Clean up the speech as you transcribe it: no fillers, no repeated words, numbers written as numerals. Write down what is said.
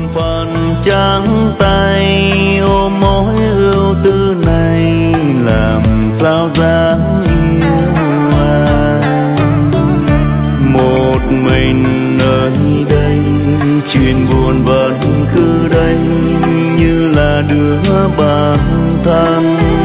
phận trắng tay ôm mối ưu tư này, làm sao dám yêu ai. Một mình nơi đây chuyện buồn vẫn cứ đây, như là đứa bạn thân